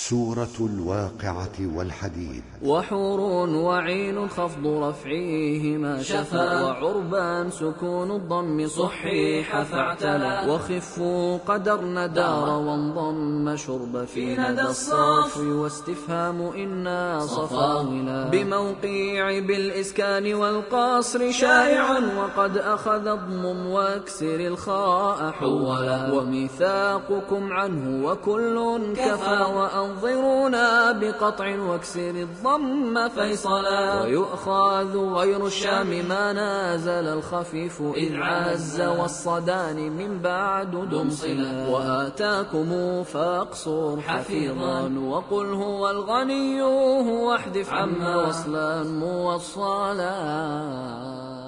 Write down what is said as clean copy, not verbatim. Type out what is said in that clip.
سورة الواقعة والحديد. وحور وعين خفض رفعيهما شفا، وعربان سكون الضم صحيح فاعتلى، وخفوا قدرن دار وانضم شرب في ندى الصاف، واستفهام إنا صفاولا بموقيع بالإسكان والقصر شائعا، وقد أخذ اضمم واكسر الخاء حولا، وميثاقكم عنه وكل كفى، وأنظرونا بقطع واكسر الضم فيصلا، ويؤخذ غير الشام ما نازل الخفيف إذ عز، والصدان من بعد دمصلا، وآتاكم فاقصر حفيظا، وقل هو الغني هو احذف عما وصلا موصلا.